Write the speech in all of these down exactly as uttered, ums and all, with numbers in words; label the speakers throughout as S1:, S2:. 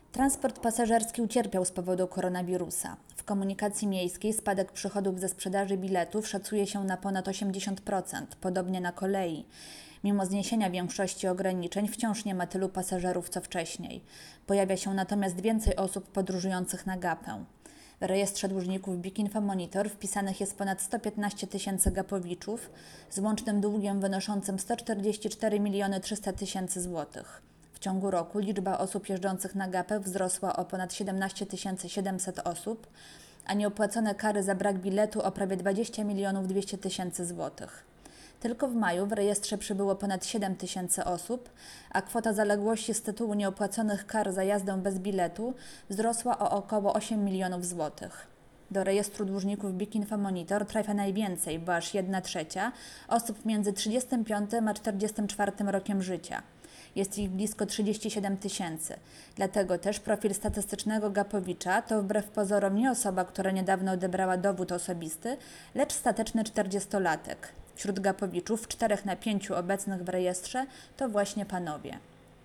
S1: Transport pasażerski ucierpiał z powodu koronawirusa. W komunikacji miejskiej spadek przychodów ze sprzedaży biletów szacuje się na ponad osiemdziesiąt procent, podobnie na kolei. Mimo zniesienia większości ograniczeń wciąż nie ma tylu pasażerów co wcześniej. Pojawia się natomiast więcej osób podróżujących na gapę. W rejestrze dłużników BIK Monitor wpisanych jest ponad sto piętnaście tysięcy gapowiczów z łącznym długiem wynoszącym sto czterdzieści cztery miliony trzysta tysięcy złotych. W ciągu roku liczba osób jeżdżących na gapę wzrosła o ponad siedemnaście tysięcy siedemset osób, a nieopłacone kary za brak biletu o prawie dwadzieścia milionów dwieście tysięcy złotych. Tylko w maju w rejestrze przybyło ponad siedem tysięcy osób, a kwota zaległości z tytułu nieopłaconych kar za jazdę bez biletu wzrosła o około osiem milionów złotych. Do rejestru dłużników BIK Monitor trafia najwięcej, bo aż jedna trzecia osób między trzydziestym piątym a czterdziestym czwartym rokiem życia. Jest ich blisko trzydzieści siedem tysięcy. Dlatego też profil statystycznego gapowicza to wbrew pozorom nie osoba, która niedawno odebrała dowód osobisty, lecz stateczny czterdziestolatek. Wśród gapowiczów czterech na pięciu obecnych w rejestrze to właśnie panowie.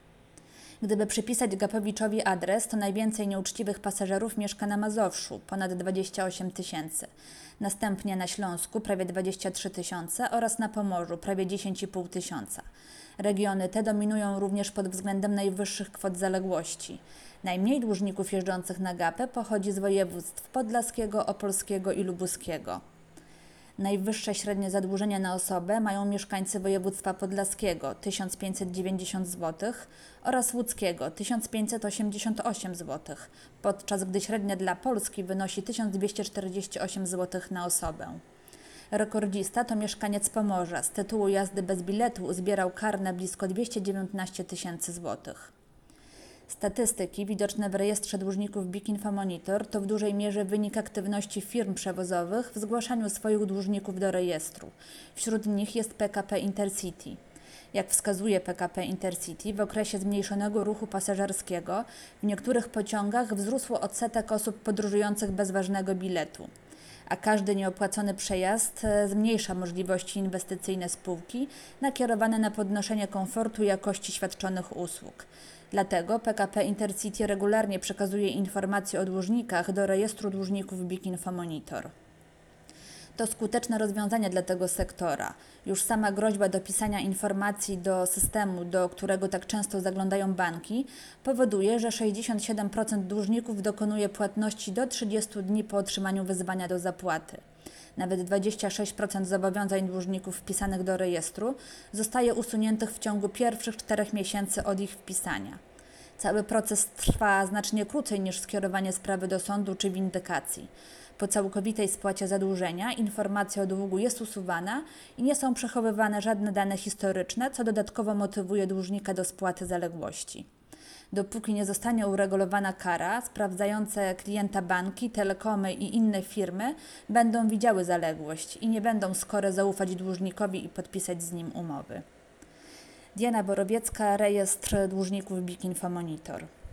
S1: Gdyby przypisać gapowiczowi adres, to najwięcej nieuczciwych pasażerów mieszka na Mazowszu, ponad dwadzieścia osiem tysięcy. Następnie na Śląsku prawie dwadzieścia trzy tysiące oraz na Pomorzu prawie dziesięć i pół tysiąca. Regiony te dominują również pod względem najwyższych kwot zaległości. Najmniej dłużników jeżdżących na gapę pochodzi z województw podlaskiego, opolskiego i lubuskiego. Najwyższe średnie zadłużenia na osobę mają mieszkańcy województwa podlaskiego tysiąc pięćset dziewięćdziesiąt złotych oraz łódzkiego tysiąc pięćset osiemdziesiąt osiem złotych, podczas gdy średnia dla Polski wynosi tysiąc dwieście czterdzieści osiem złotych na osobę. Rekordzista to mieszkaniec Pomorza. Z tytułu jazdy bez biletu uzbierał kar na blisko dwieście dziewiętnaście tysięcy złotych. Statystyki widoczne w rejestrze dłużników BIK Monitor to w dużej mierze wynik aktywności firm przewozowych w zgłaszaniu swoich dłużników do rejestru. Wśród nich jest P K P Intercity. Jak wskazuje P K P Intercity, w okresie zmniejszonego ruchu pasażerskiego w niektórych pociągach wzrósł odsetek osób podróżujących bez ważnego biletu, a każdy nieopłacony przejazd zmniejsza możliwości inwestycyjne spółki nakierowane na podnoszenie komfortu i jakości świadczonych usług. Dlatego P K P Intercity regularnie przekazuje informacje o dłużnikach do rejestru dłużników BIK Monitor. To skuteczne rozwiązanie dla tego sektora. Już sama groźba dopisania informacji do systemu, do którego tak często zaglądają banki, powoduje, że sześćdziesiąt siedem procent dłużników dokonuje płatności do trzydziestu dni po otrzymaniu wezwania do zapłaty. Nawet dwadzieścia sześć procent zobowiązań dłużników wpisanych do rejestru zostaje usuniętych w ciągu pierwszych czterech miesięcy od ich wpisania. Cały proces trwa znacznie krócej niż skierowanie sprawy do sądu czy windykacji. Po całkowitej spłacie zadłużenia informacja o długu jest usuwana i nie są przechowywane żadne dane historyczne, co dodatkowo motywuje dłużnika do spłaty zaległości. Dopóki nie zostanie uregulowana kara, sprawdzające klienta banki, telekomy i inne firmy będą widziały zaległość i nie będą skore zaufać dłużnikowi i podpisać z nim umowy. Diana Borowiecka, rejestr dłużników BIK Monitor.